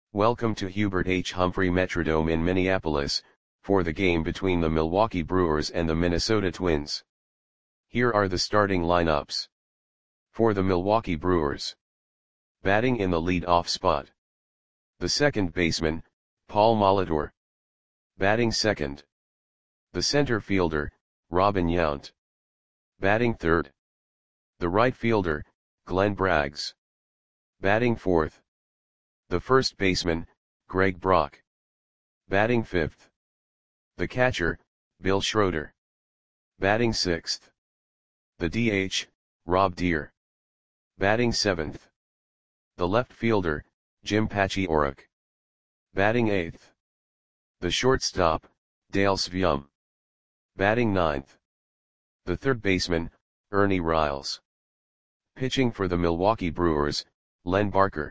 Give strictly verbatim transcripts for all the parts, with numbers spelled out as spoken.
Welcome to Hubert H. Humphrey Metrodome in Minneapolis, for the game between the Milwaukee Brewers and the Minnesota Twins. Here are the starting lineups. For the Milwaukee Brewers. Batting in the lead-off spot. The second baseman, Paul Molitor. Batting second. The center fielder, Robin Yount. Batting third. The right fielder, Glenn Braggs. Batting fourth. The first baseman, Greg Brock. Batting fifth. The catcher, Bill Schroeder. Batting sixth. The D H, Rob Deer. Batting seventh. The left fielder, Jim Patchy Orrick. Batting eighth. The shortstop, Dale Sveum. Batting ninth. The third baseman, Ernie Riles. Pitching for the Milwaukee Brewers, Len Barker.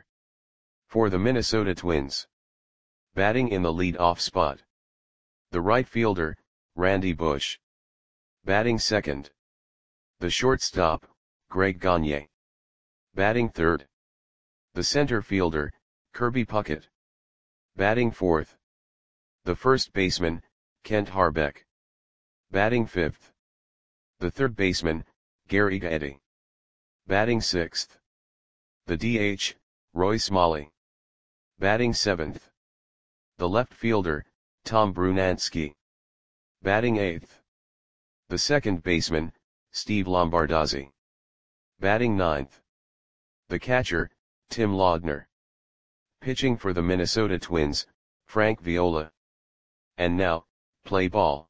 For the Minnesota Twins. Batting in the lead-off spot. The right fielder, Randy Bush. Batting second. The shortstop, Greg Gagne. Batting third. The center fielder, Kirby Puckett. Batting fourth. The first baseman, Kent Harbeck. Batting fifth. The third baseman, Gary Gaetti. Batting sixth. The D H, Roy Smalley. Batting seventh. The left fielder, Tom Brunansky. Batting eighth. The second baseman, Steve Lombardozzi. Batting ninth. The catcher, Tim Laudner. Pitching for the Minnesota Twins, Frank Viola. And now, play ball.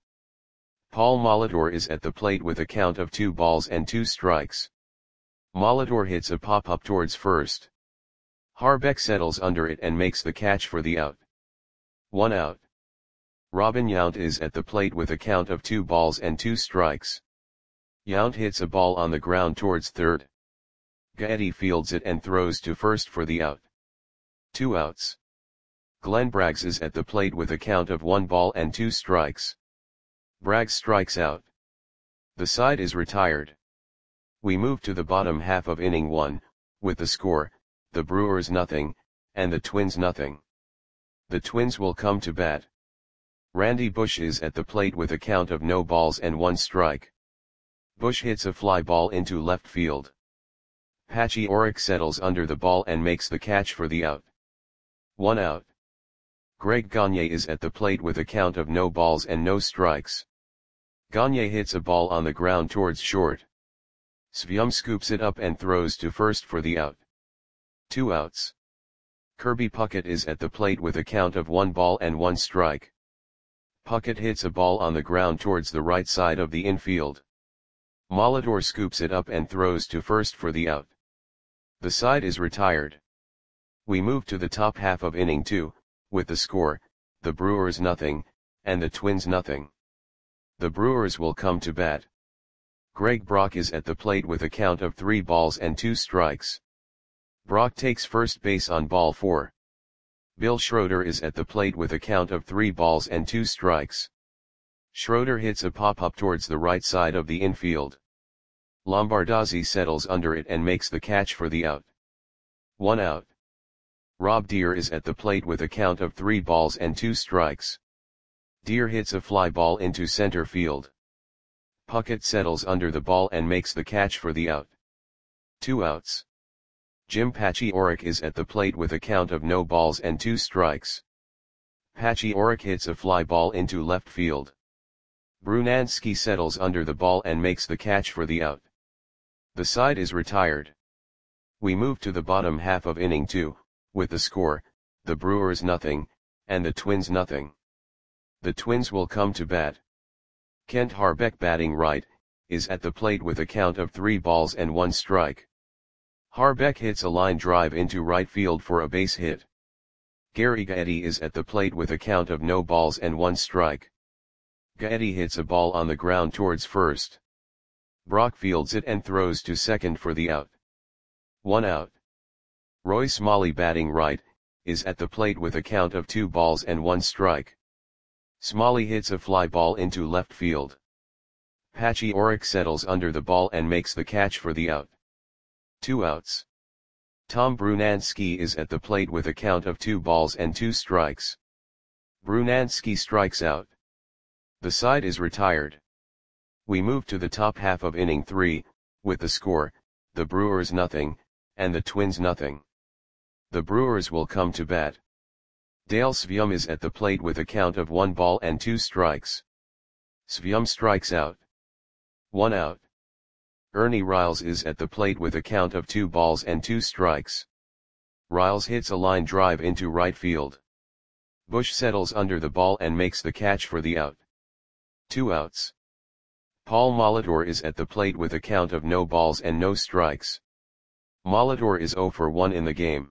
Paul Molitor is at the plate with a count of two balls and two strikes. Molitor hits a pop-up towards first. Harbeck settles under it and makes the catch for the out. One out. Robin Yount is at the plate with a count of two balls and two strikes. Yount hits a ball on the ground towards third. Gaetti fields it and throws to first for the out. Two outs. Glenn Braggs is at the plate with a count of one ball and two strikes. Braggs strikes out. The side is retired. We move to the bottom half of inning one, with the score, the Brewers nothing, and the Twins nothing. The Twins will come to bat. Randy Bush is at the plate with a count of no balls and one strike. Bush hits a fly ball into left field. Patchy Orrick settles under the ball and makes the catch for the out. One out. Greg Gagne is at the plate with a count of no balls and no strikes. Gagne hits a ball on the ground towards short. Sveum scoops it up and throws to first for the out. Two outs. Kirby Puckett is at the plate with a count of one ball and one strike. Puckett hits a ball on the ground towards the right side of the infield. Molitor scoops it up and throws to first for the out. The side is retired. We move to the top half of inning two, with the score, the Brewers nothing, and the Twins nothing. The Brewers will come to bat. Greg Brock is at the plate with a count of three balls and two strikes. Brock takes first base on ball four. Bill Schroeder is at the plate with a count of three balls and two strikes. Schroeder hits a pop-up towards the right side of the infield. Lombardozzi settles under it and makes the catch for the out. One out. Rob Deer is at the plate with a count of three balls and two strikes. Deer hits a fly ball into center field. Puckett settles under the ball and makes the catch for the out. Two outs. Jim Patchy Orrick is at the plate with a count of no balls and two strikes. Patchy Orrick hits a fly ball into left field. Brunansky settles under the ball and makes the catch for the out. The side is retired. We move to the bottom half of inning two, with the score, the Brewers nothing, and the Twins nothing. The Twins will come to bat. Kent Harbeck batting right, is at the plate with a count of three balls and one strike. Harbeck hits a line drive into right field for a base hit. Gary Gaetti is at the plate with a count of no balls and one strike. Gaetti hits a ball on the ground towards first. Brock fields it and throws to second for the out. One out. Roy Smalley batting right, is at the plate with a count of two balls and one strike. Smalley hits a fly ball into left field. Patchy Orrick settles under the ball and makes the catch for the out. Two outs. Tom Brunansky is at the plate with a count of two balls and two strikes. Brunansky strikes out. The side is retired. We move to the top half of inning three, with the score, the Brewers nothing, and the Twins nothing. The Brewers will come to bat. Dale Sveum is at the plate with a count of one ball and two strikes. Sveum strikes out. One out. Ernie Riles is at the plate with a count of two balls and two strikes. Riles hits a line drive into right field. Bush settles under the ball and makes the catch for the out. Two outs. Paul Molitor is at the plate with a count of no balls and no strikes. Molitor is oh for one in the game.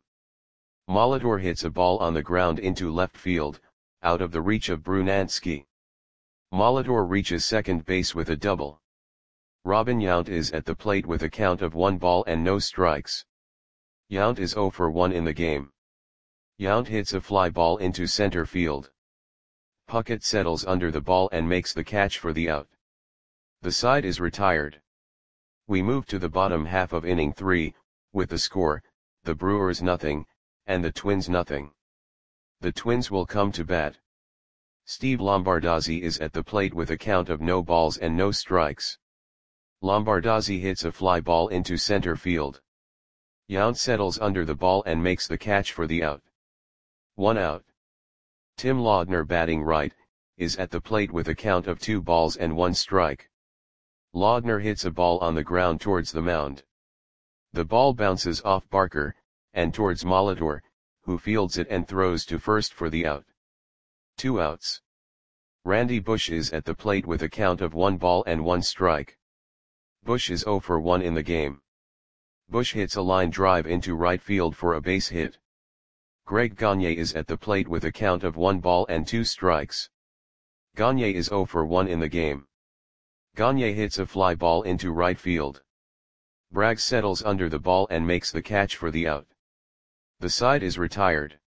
Molitor hits a ball on the ground into left field, out of the reach of Brunansky. Molitor reaches second base with a double. Robin Yount is at the plate with a count of one ball and no strikes. Yount is oh for one in the game. Yount hits a fly ball into center field. Puckett settles under the ball and makes the catch for the out. The side is retired. We move to the bottom half of inning three, with the score, the Brewers nothing, and the Twins nothing. The Twins will come to bat. Steve Lombardozzi is at the plate with a count of no balls and no strikes. Lombardozzi hits a fly ball into center field. Yount settles under the ball and makes the catch for the out. One out. Tim Laudner, batting right, is at the plate with a count of two balls and one strike. Laudner hits a ball on the ground towards the mound. The ball bounces off Barker, and towards Molitor, who fields it and throws to first for the out. Two outs. Randy Bush is at the plate with a count of one ball and one strike. Bush is oh for one in the game. Bush hits a line drive into right field for a base hit. Greg Gagne is at the plate with a count of one ball and two strikes. Gagne is oh for one in the game. Gagne hits a fly ball into right field. Bragg settles under the ball and makes the catch for the out. The side is retired.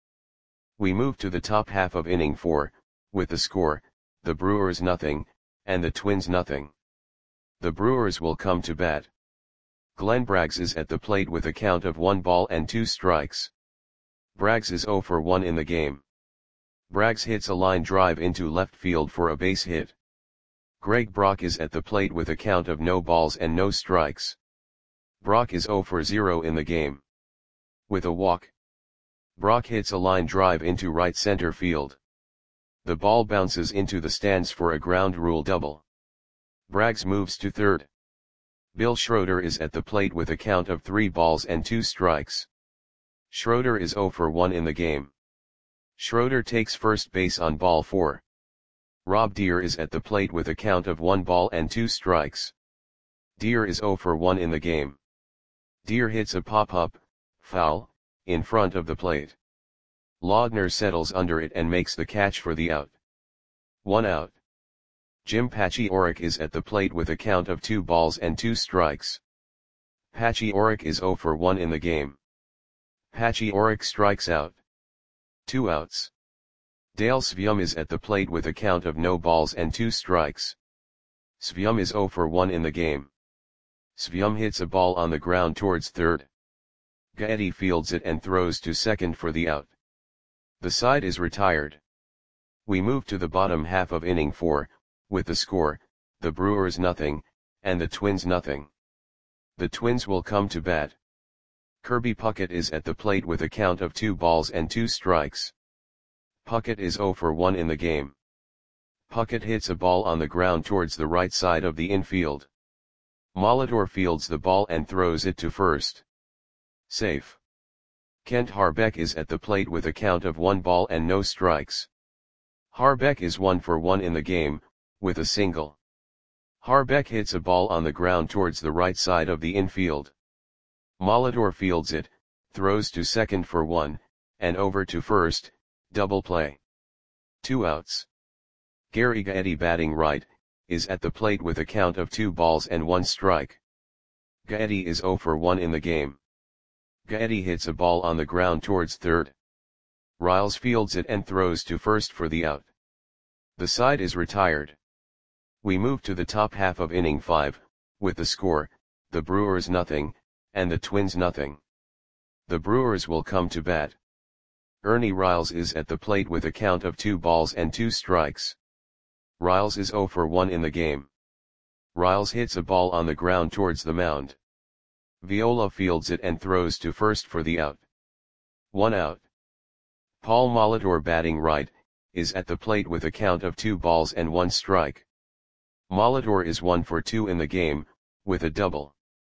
We move to the top half of inning four, with the score, the Brewers nothing, and the Twins nothing. The Brewers will come to bat. Glenn Braggs is at the plate with a count of one ball and two strikes. Braggs is oh for one in the game. Braggs hits a line drive into left field for a base hit. Greg Brock is at the plate with a count of no balls and no strikes. Brock is oh for zero in the game. With a walk, Brock hits a line drive into right center field. The ball bounces into the stands for a ground rule double. Braggs moves to third. Bill Schroeder is at the plate with a count of three balls and two strikes. Schroeder is oh for one in the game. Schroeder takes first base on ball four. Rob Deere is at the plate with a count of one ball and two strikes. Deere is oh for one in the game. Deere hits a pop-up, foul, in front of the plate. Laudner settles under it and makes the catch for the out. One out. Jim Paciorek is at the plate with a count of two balls and two strikes. Paciorek is oh for one in the game. Paciorek strikes out. Two outs. Dale Sveum is at the plate with a count of no balls and two strikes. Sveum is oh for one in the game. Sveum hits a ball on the ground towards third. Gaetti fields it and throws to second for the out. The side is retired. We move to the bottom half of inning four, with the score, the Brewers nothing, and the Twins nothing. The Twins will come to bat. Kirby Puckett is at the plate with a count of two balls and two strikes. Puckett is oh for one in the game. Puckett hits a ball on the ground towards the right side of the infield. Molitor fields the ball and throws it to first. Safe. Kent Harbeck is at the plate with a count of one ball and no strikes. Harbeck is one for one in the game, with a single. Harbeck hits a ball on the ground towards the right side of the infield. Molitor fields it, throws to second for one, and over to first, double play. Two outs. Gary Gaetti, batting right, is at the plate with a count of two balls and one strike. Gaetti is oh for one in the game. Gaetti hits a ball on the ground towards third. Riles fields it and throws to first for the out. The side is retired. We move to the top half of inning five, with the score, the Brewers nothing, and the Twins nothing. The Brewers will come to bat. Ernie Riles is at the plate with a count of two balls and two strikes. Riles is oh for one in the game. Riles hits a ball on the ground towards the mound. Viola fields it and throws to first for the out. One out. Paul Molitor, batting right, is at the plate with a count of two balls and one strike. Molitor is one for two in the game, with a double.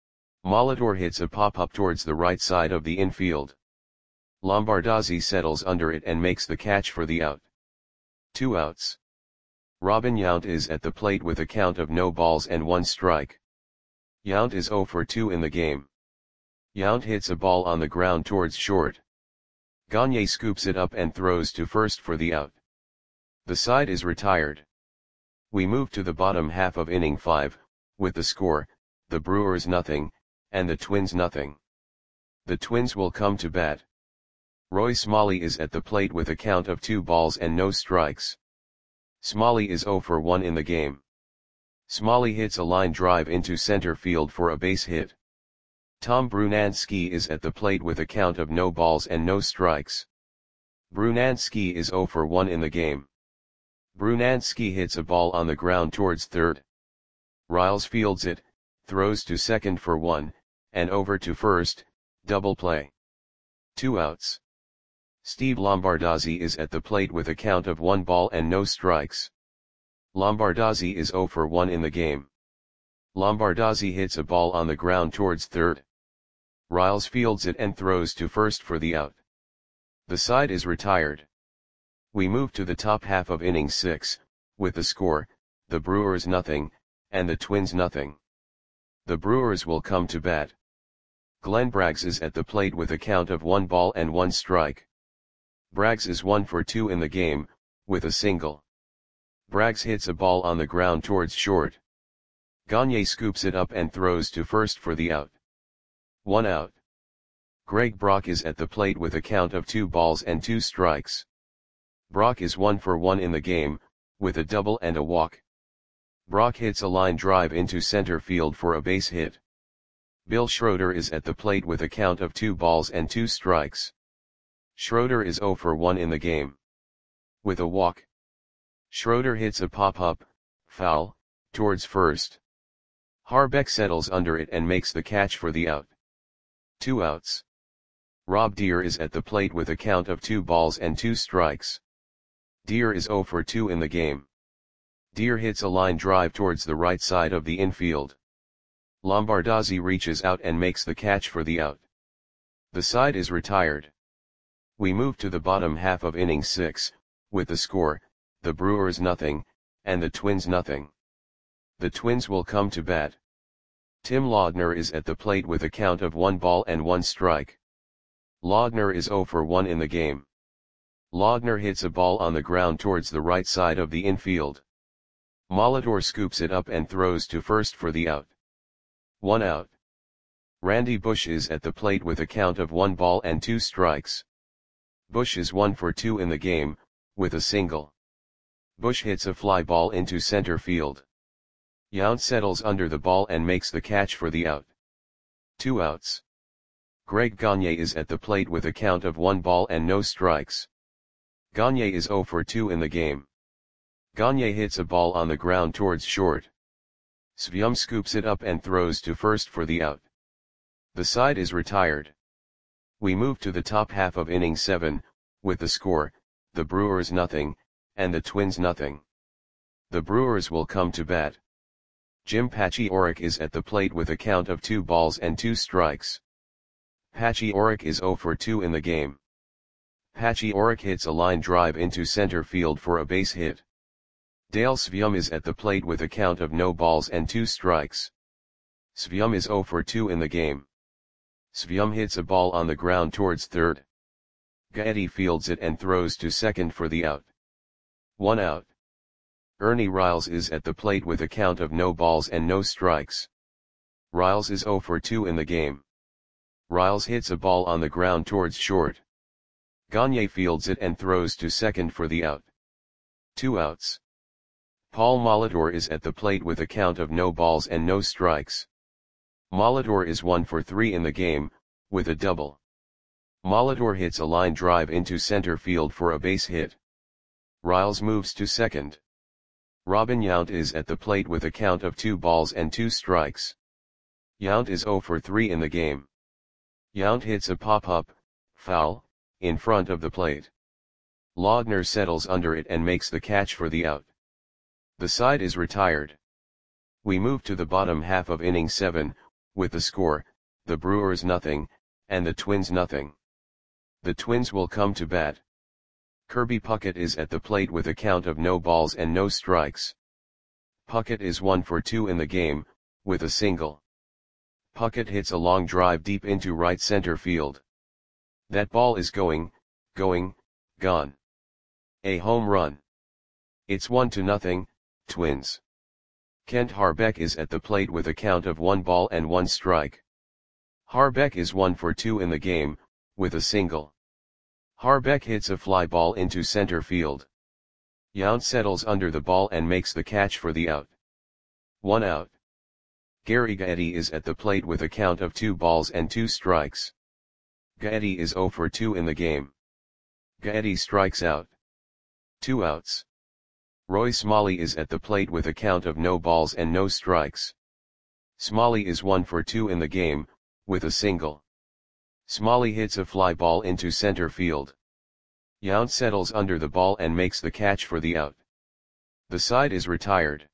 Molitor hits a pop-up towards the right side of the infield. Lombardozzi settles under it and makes the catch for the out. Two outs. Robin Yount is at the plate with a count of no balls and one strike. Yount is oh for two in the game. Yount hits a ball on the ground towards short. Gagne scoops it up and throws to first for the out. The side is retired. We move to the bottom half of inning five, with the score, the Brewers nothing, and the Twins nothing. The Twins will come to bat. Roy Smalley is at the plate with a count of two balls and no strikes. Smalley is oh for one in the game. Smalley hits a line drive into center field for a base hit. Tom Brunansky is at the plate with a count of no balls and no strikes. Brunansky is oh for one in the game. Brunansky hits a ball on the ground towards third. Riles fields it, throws to second for one, and over to first, double play. Two outs. Steve Lombardozzi is at the plate with a count of one ball and no strikes. Lombardozzi is oh for one in the game. Lombardozzi hits a ball on the ground towards third. Riles fields it and throws to first for the out. The side is retired. We move to the top half of inning six, with the score, the Brewers nothing, and the Twins nothing. The Brewers will come to bat. Glenn Braggs is at the plate with a count of one ball and one strike. Braggs is one for two in the game, with a single. Braggs hits a ball on the ground towards short. Gagne scoops it up and throws to first for the out. One out. Greg Brock is at the plate with a count of two balls and two strikes. Brock is one for one in the game, with a double and a walk. Brock hits a line drive into center field for a base hit. Bill Schroeder is at the plate with a count of two balls and two strikes. Schroeder is oh for one in the game. With a walk. Schroeder hits a pop-up, foul, towards first. Harbeck settles under it and makes the catch for the out. Two outs. Rob Deer is at the plate with a count of two balls and two strikes. Deer is oh for two in the game. Deer hits a line drive towards the right side of the infield. Lombardozzi reaches out and makes the catch for the out. The side is retired. We move to the bottom half of inning six, with the score, the Brewers nothing, and the Twins nothing. The Twins will come to bat. Tim Laudner is at the plate with a count of one ball and one strike. Laudner is oh for one in the game. Laudner hits a ball on the ground towards the right side of the infield. Molitor scoops it up and throws to first for the out. One out. Randy Bush is at the plate with a count of one ball and two strikes. Bush is one for two in the game, with a single. Bush hits a fly ball into center field. Yount settles under the ball and makes the catch for the out. Two outs. Greg Gagne is at the plate with a count of one ball and no strikes. Gagne is oh for two in the game. Gagne hits a ball on the ground towards short. Svium scoops it up and throws to first for the out. The side is retired. We move to the top half of inning seven, with the score, the Brewers nothing, and the Twins nothing. The Brewers will come to bat. Jim Paciorek is at the plate with a count of two balls and two strikes. Paciorek is oh for two in the game. Paciorek hits a line drive into center field for a base hit. Dale Svium is at the plate with a count of no balls and two strikes. Svium is oh for two in the game. Svium hits a ball on the ground towards third. Gaetti fields it and throws to second for the out. One out. Ernie Riles is at the plate with a count of no balls and no strikes. Riles is oh for two in the game. Riles hits a ball on the ground towards short. Gagne fields it and throws to second for the out. Two outs. Paul Molitor is at the plate with a count of no balls and no strikes. Molitor is one for three in the game, with a double. Molitor hits a line drive into center field for a base hit. Riles moves to second. Robin Yount is at the plate with a count of two balls and two strikes. Yount is zero for three in the game. Yount hits a pop-up, foul, in front of the plate. Laudner settles under it and makes the catch for the out. The side is retired. We move to the bottom half of inning seven, with the score, the Brewers nothing, and the Twins nothing. The Twins will come to bat. Kirby Puckett is at the plate with a count of no balls and no strikes. Puckett is one for two in the game, with a single. Puckett hits a long drive deep into right center field. That ball is going, going, gone. A home run. It's one to nothing, Twins. Kent Harbeck is at the plate with a count of one ball and one strike. Harbeck is one for two in the game, with a single. Harbeck hits a fly ball into center field. Yount settles under the ball and makes the catch for the out. One out. Gary Gaetti is at the plate with a count of two balls and two strikes. Gaetti is zero for two in the game. Gaetti strikes out. Two outs. Roy Smalley is at the plate with a count of no balls and no strikes. Smalley is one for two in the game, with a single. Smalley hits a fly ball into center field. Yount settles under the ball and makes the catch for the out. The side is retired.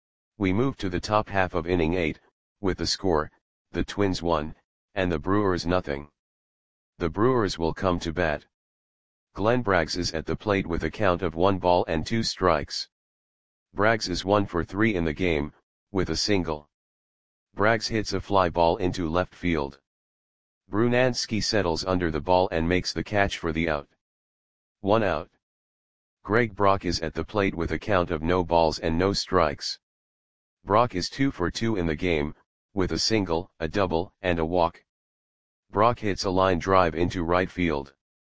We move to the top half of inning eight, with the score, the Twins one, and the Brewers nothing. The Brewers will come to bat. Glenn Braggs is at the plate with a count of one ball and two strikes. Braggs is one for three in the game, with a single. Braggs hits a fly ball into left field. Brunansky settles under the ball and makes the catch for the out. One out. Greg Brock is at the plate with a count of no balls and no strikes. Brock is two for two in the game, with a single, a double, and a walk. Brock hits a line drive into right field.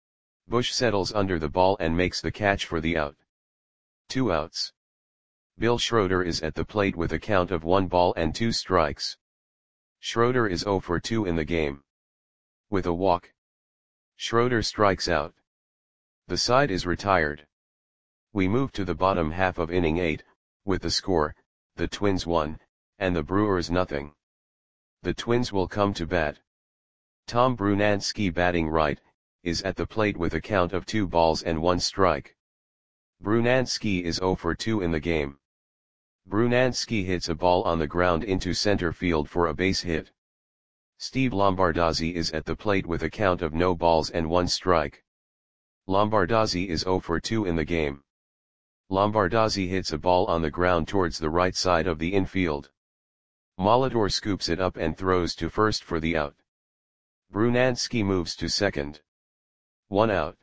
Bush settles under the ball and makes the catch for the out. Two outs. Bill Schroeder is at the plate with a count of one ball and two strikes. Schroeder is zero for two in the game. With a walk. Schroeder strikes out. The side is retired. We move to the bottom half of inning eight, with the score, the Twins one, and the Brewers nothing. The Twins will come to bat. Tom Brunansky, batting right, is at the plate with a count of two balls and one strike. Brunansky is zero for two in the game. Brunansky hits a ball on the ground into center field for a base hit. Steve Lombardozzi is at the plate with a count of no balls and one strike. Lombardozzi is zero for two in the game. Lombardozzi hits a ball on the ground towards the right side of the infield. Molitor scoops it up and throws to first for the out. Brunansky moves to second. One out.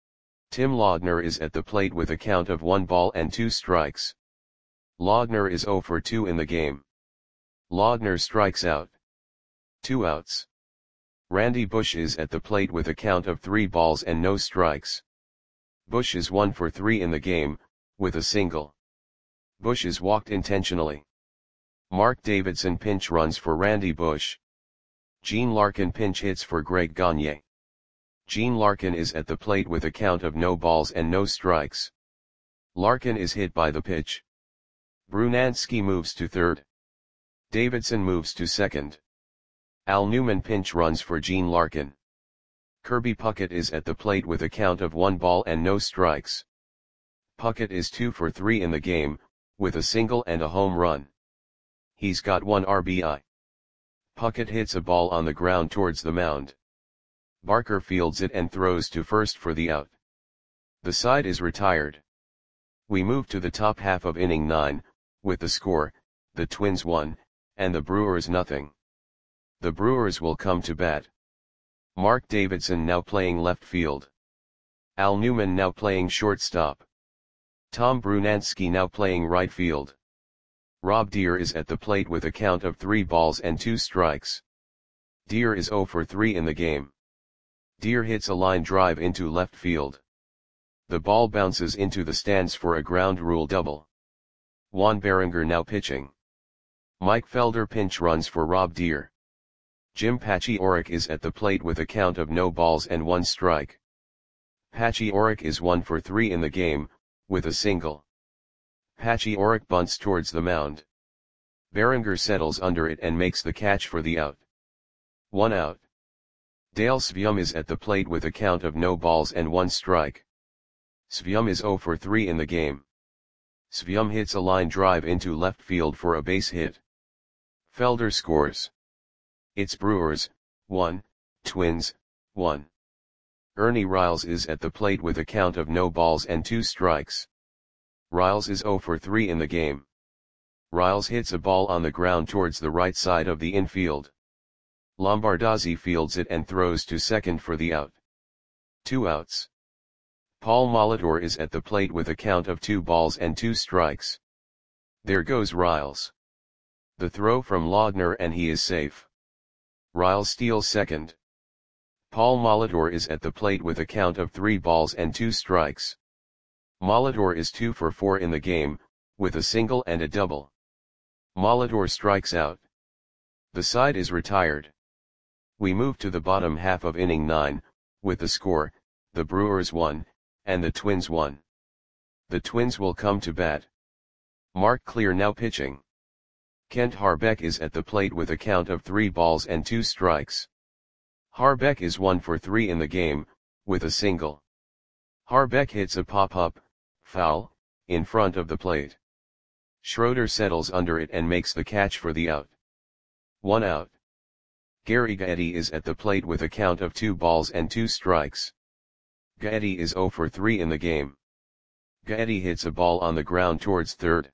Tim Laudner is at the plate with a count of one ball and two strikes. Laudner is zero for two in the game. Laudner strikes out. Two outs. Randy Bush is at the plate with a count of three balls and no strikes. Bush is one for three in the game, with a single. Bush is walked intentionally. Mark Davidson pinch runs for Randy Bush. Gene Larkin pinch hits for Greg Gagne. Gene Larkin is at the plate with a count of no balls and no strikes. Larkin is hit by the pitch. Brunansky moves to third. Davidson moves to second. Al Newman pinch runs for Gene Larkin. Kirby Puckett is at the plate with a count of one ball and no strikes. Puckett is two for three in the game, with a single and a home run. He's got one R B I. Puckett hits a ball on the ground towards the mound. Barker fields it and throws to first for the out. The side is retired. We move to the top half of inning nine, with the score, the Twins one, and the Brewers nothing. The Brewers will come to bat. Mark Davidson now playing left field. Al Newman now playing shortstop. Tom Brunansky now playing right field. Rob Deere is at the plate with a count of three balls and two strikes. Deere is zero for three in the game. Deere hits a line drive into left field. The ball bounces into the stands for a ground rule double. Juan Berenger now pitching. Mike Felder pinch runs for Rob Deere. Jim Pachiorek is at the plate with a count of no balls and one strike. Pachiorek is one for three in the game, with a single. Pachiorek bunts towards the mound. Berenger settles under it and makes the catch for the out. One out. Dale Svium is at the plate with a count of no balls and one strike. Svium is zero for three in the game. Svium hits a line drive into left field for a base hit. Felder scores. It's Brewers, one, Twins, one. Ernie Riles is at the plate with a count of no balls and two strikes. Riles is zero for three in the game. Riles hits a ball on the ground towards the right side of the infield. Lombardozzi fields it and throws to second for the out. Two outs. Paul Molitor is at the plate with a count of two balls and two strikes. There goes Riles. The throw from Laudner and he is safe. Riles steals second. Paul Molitor is at the plate with a count of three balls and two strikes. Molitor is two for four in the game, with a single and a double. Molitor strikes out. The side is retired. We move to the bottom half of inning nine, with the score, the Brewers one, and the Twins one. The Twins will come to bat. Mark Clear now pitching. Kent Harbeck is at the plate with a count of three balls and two strikes. Harbeck is one for three in the game, with a single. Harbeck hits a pop-up, foul, in front of the plate. Schroeder settles under it and makes the catch for the out. One out. Gary Gaetti is at the plate with a count of two balls and two strikes. Gaetti is zero for three in the game. Gaetti hits a ball on the ground towards third.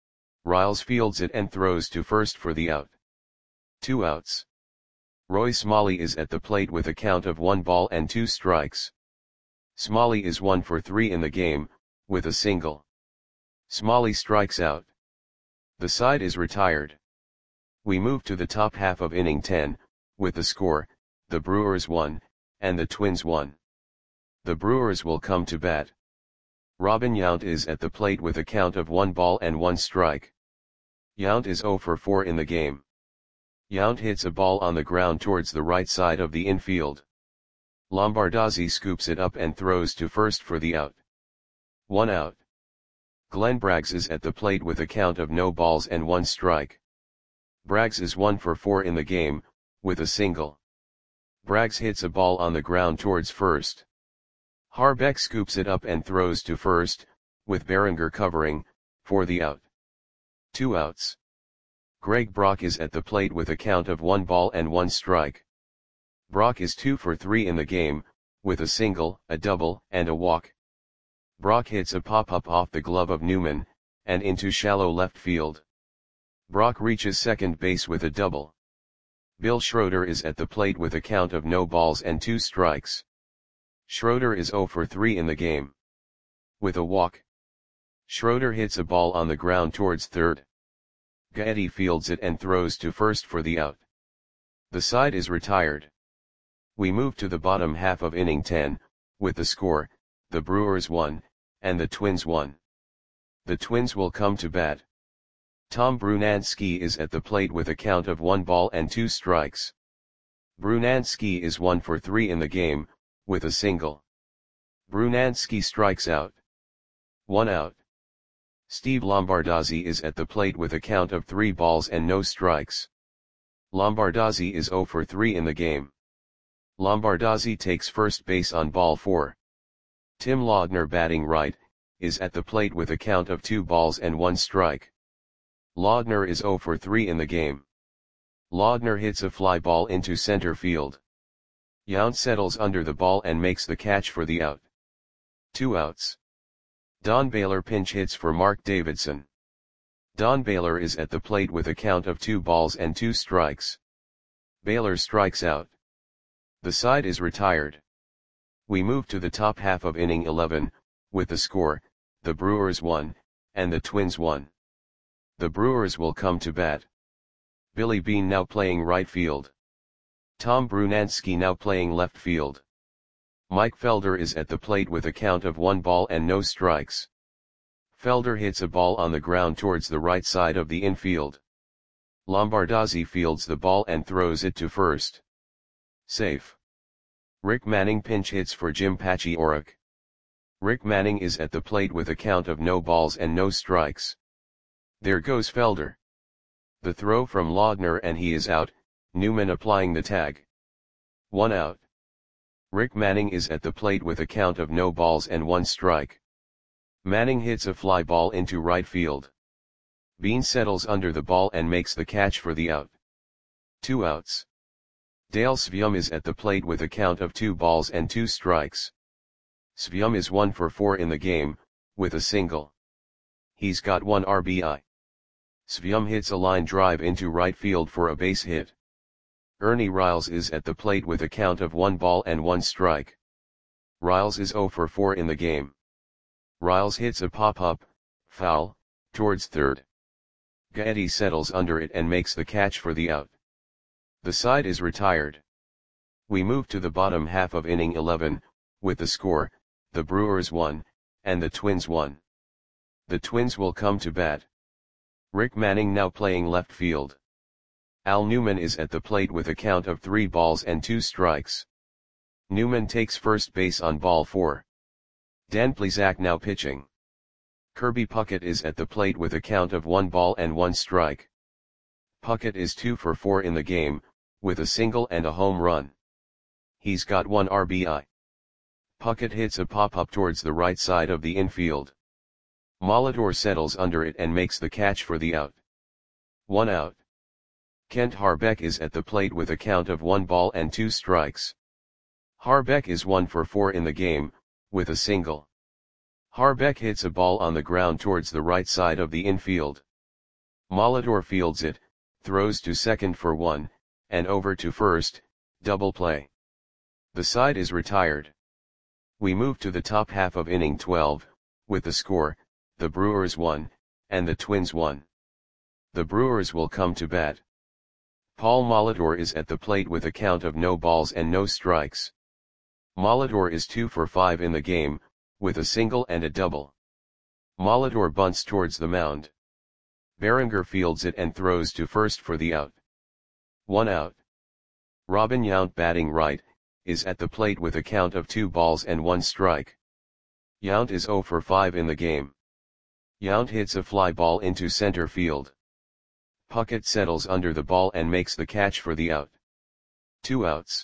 Riles fields it and throws to first for the out. Two outs. Roy Smalley is at the plate with a count of one ball and two strikes. Smalley is one for three in the game, with a single. Smalley strikes out. The side is retired. We move to the top half of inning ten, with the score, the Brewers one, and the Twins one. The Brewers will come to bat. Robin Yount is at the plate with a count of one ball and one strike. Yount is zero for four in the game. Yount hits a ball on the ground towards the right side of the infield. Lombardozzi scoops it up and throws to first for the out. One out. Glenn Braggs is at the plate with a count of no balls and one strike. Braggs is one for four in the game, with a single. Braggs hits a ball on the ground towards first. Harbeck scoops it up and throws to first, with Berenger covering, for the out. Two outs. Greg Brock is at the plate with a count of one ball and one strike. Brock is two for three in the game, with a single, a double, and a walk. Brock hits a pop-up off the glove of Newman, and into shallow left field. Brock reaches second base with a double. Bill Schroeder is at the plate with a count of no balls and two strikes. Schroeder is zero for three in the game. With a walk. Schroeder hits a ball on the ground towards third. Gaetti fields it and throws to first for the out. The side is retired. We move to the bottom half of inning ten, with the score, the Brewers one, and the Twins one. The Twins will come to bat. Tom Brunansky is at the plate with a count of one ball and two strikes. Brunansky is one for three in the game, with a single. Brunansky strikes out. One out. Steve Lombardozzi is at the plate with a count of three balls and no strikes. Lombardozzi is zero for three in the game. Lombardozzi takes first base on ball four. Tim Laudner, batting right, is at the plate with a count of two balls and one strike. Laudner is zero for three in the game. Laudner hits a fly ball into center field. Yount settles under the ball and makes the catch for the out. Two outs. Don Baylor pinch hits for Mark Davidson. Don Baylor is at the plate with a count of two balls and two strikes. Baylor strikes out. The side is retired. We move to the top half of inning eleven, with the score, the Brewers one, and the Twins one. The Brewers will come to bat. Billy Beane now playing right field. Tom Brunansky now playing left field. Mike Felder is at the plate with a count of one ball and no strikes. Felder hits a ball on the ground towards the right side of the infield. Lombardozzi fields the ball and throws it to first. Safe. Rick Manning pinch hits for Jim Paciorek. Rick Manning is at the plate with a count of no balls and no strikes. There goes Felder. The throw from Laudner and he is out, Newman applying the tag. One out. Rick Manning is at the plate with a count of no balls and one strike. Manning hits a fly ball into right field. Bean settles under the ball and makes the catch for the out. Two outs. Dale Sveum is at the plate with a count of two balls and two strikes. Sveum is one for four in the game, with a single. He's got one R B I. Sveum hits a line drive into right field for a base hit. Ernie Riles is at the plate with a count of one ball and one strike. Riles is zero for four in the game. Riles hits a pop-up, foul, towards third. Gaetti settles under it and makes the catch for the out. The side is retired. We move to the bottom half of inning eleven, with the score, the Brewers won, and the Twins won. The Twins will come to bat. Rick Manning now playing left field. Al Newman is at the plate with a count of three balls and two strikes. Newman takes first base on ball four. Dan Plesac now pitching. Kirby Puckett is at the plate with a count of one ball and one strike. Puckett is two for four in the game, with a single and a home run. He's got one R B I. Puckett hits a pop-up towards the right side of the infield. Molitor settles under it and makes the catch for the out. One out. Kent Harbeck is at the plate with a count of one ball and two strikes. Harbeck is one for four in the game, with a single. Harbeck hits a ball on the ground towards the right side of the infield. Molitor fields it, throws to second for one, and over to first, double play. The side is retired. We move to the top half of inning twelve, with the score, the Brewers won, and the Twins won. The Brewers will come to bat. Paul Molitor is at the plate with a count of no balls and no strikes. Molitor is two for five in the game, with a single and a double. Molitor bunts towards the mound. Berenger fields it and throws to first for the out. One out. Robin Yount batting right, is at the plate with a count of two balls and one strike. Yount is zero for five in the game. Yount hits a fly ball into center field. Puckett settles under the ball and makes the catch for the out. Two outs.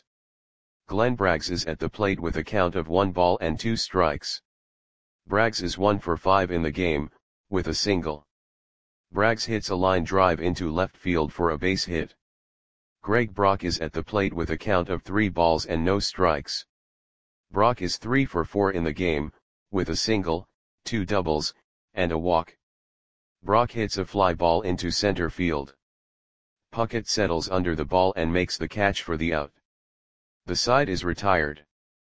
Glenn Braggs is at the plate with a count of one ball and two strikes. Braggs is one for five in the game, with a single. Braggs hits a line drive into left field for a base hit. Greg Brock is at the plate with a count of three balls and no strikes. Brock is three for four in the game, with a single, two doubles, and a walk. Brock hits a fly ball into center field. Puckett settles under the ball and makes the catch for the out. The side is retired.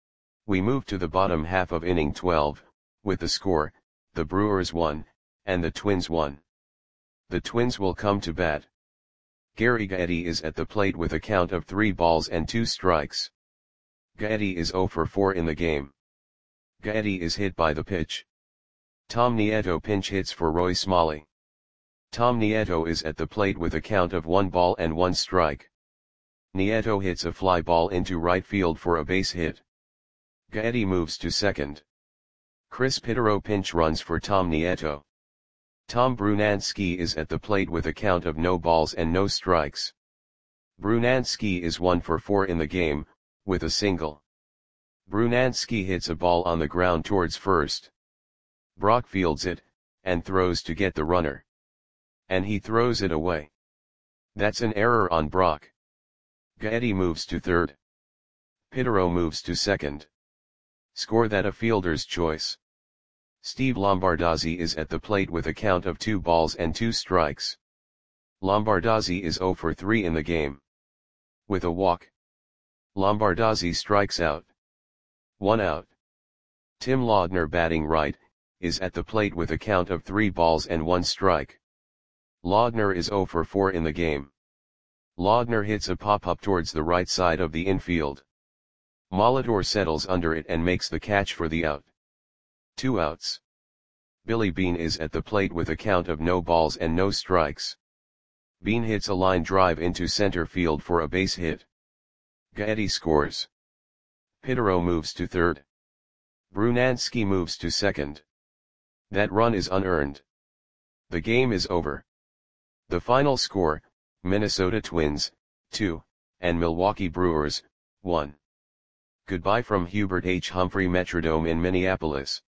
We move to the bottom half of inning twelve, with the score, the Brewers won, and the Twins won. The Twins will come to bat. Gary Gaetti is at the plate with a count of three balls and two strikes. Gaetti is zero for four in the game. Gaetti is hit by the pitch. Tom Nieto pinch hits for Roy Smalley. Tom Nieto is at the plate with a count of one ball and one strike. Nieto hits a fly ball into right field for a base hit. Gaetti moves to second. Chris Pitero pinch runs for Tom Nieto. Tom Brunansky is at the plate with a count of no balls and no strikes. Brunansky is one for four in the game, with a single. Brunansky hits a ball on the ground towards first. Brock fields it, and throws to get the runner. And he throws it away. That's an error on Brock. Gaetti moves to third. Pitero moves to second. Score that a fielder's choice. Steve Lombardozzi is at the plate with a count of two balls and two strikes. Lombardozzi is zero for three in the game. With a walk. Lombardozzi strikes out. One out. Tim Laudner batting right, is at the plate with a count of three balls and one strike. Laudner is zero for four in the game. Laudner hits a pop-up towards the right side of the infield. Molitor settles under it and makes the catch for the out. Two outs. Billy Beane is at the plate with a count of no balls and no strikes. Bean hits a line drive into center field for a base hit. Gaetti scores. Pitero moves to third. Brunansky moves to second. That run is unearned. The game is over. The final score, Minnesota Twins, two, and Milwaukee Brewers, one. Goodbye from Hubert H. Humphrey Metrodome in Minneapolis.